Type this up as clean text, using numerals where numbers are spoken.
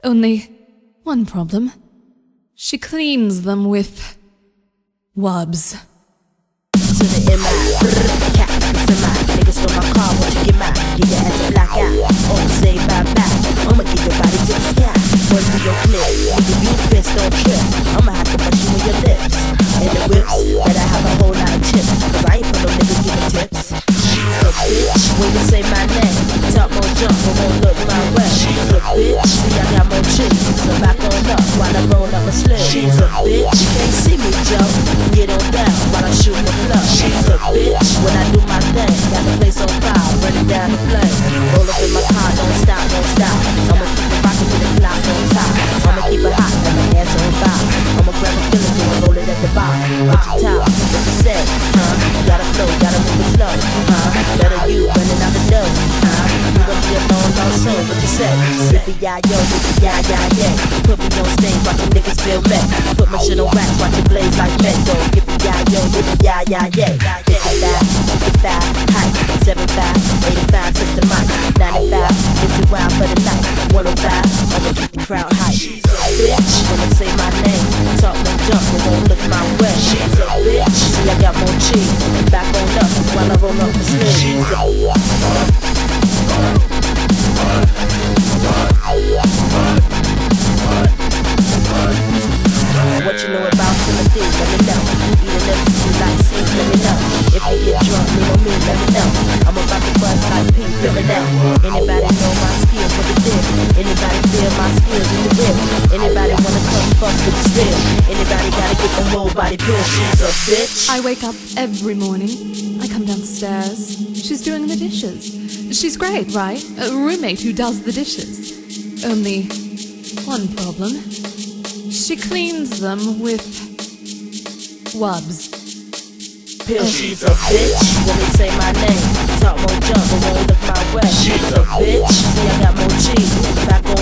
Only one problem. She cleans them with wubs. To the MI, cat, semi. Niggas stole my car, won't you get mine? Get your ass a black out. Oh, say bye-bye. I'ma get your body to the sky. Run through your clip. Nigga, you pissed, don't trip. I'ma have to bust you in your lips. And the whips, better have a whole lot of chips. Cause I ain't for no niggas giving tips. So bitch, when you say my name, talk more jump, but won't look my way. She's a bitch, see I got more chicks. So back on up while I roll up my slim. She's a bitch, you can't see me jump. Get on down while I shoot my love. She's a bitch, when I do my thing, got the place on fire, running down the flame. Roll up in my car, don't stop, don't stop. I'ma keep it rockin' with the clock on top. I'ma keep it hot, and my ass on fire. I'ma grab a feeling, and roll it at the bar. What you top, what you say, huh? Gotta flow, gotta move it slow, huh? Better you running out the door, huh? You gon' be alone all soon, what you say? Yippee-yi-yo, yippee-yi-yi-yay. Put me on stage, watch the niggas feel mad. Put my shit on wax, watch it blaze like Mendo. Yippee-yi-yo, yippee-yi-yi-yay. 55, height, 75, 85, touch the mic. 95, if you wild for the night. 105, I'ma keep the crowd hype. Bitch, when they say my name, talk no jump, but won't look my way. She's a bitch, see I got more cheese. Back on up while I roll up the sleeves. What you know about Timothy, let me know. Eat another seed like seeds, let me know. If you get drunk, lean on me, let me know. I'm about to bust like Pete, let me know. Anybody know my skills, what it did? Anybody feel my skills in the whip? Anybody wanna come fuck with the still? Anybody gotta get the whole body pill? She's a bitch. I wake up every morning. I come downstairs. She's doing the dishes. She's great, right? A roommate who does the dishes. Only one problem. She cleans them with wubs. Pill. She's a bitch. When they say my name, talk more jump, but won't look my way. She's a bitch. See I got more cheese. Back on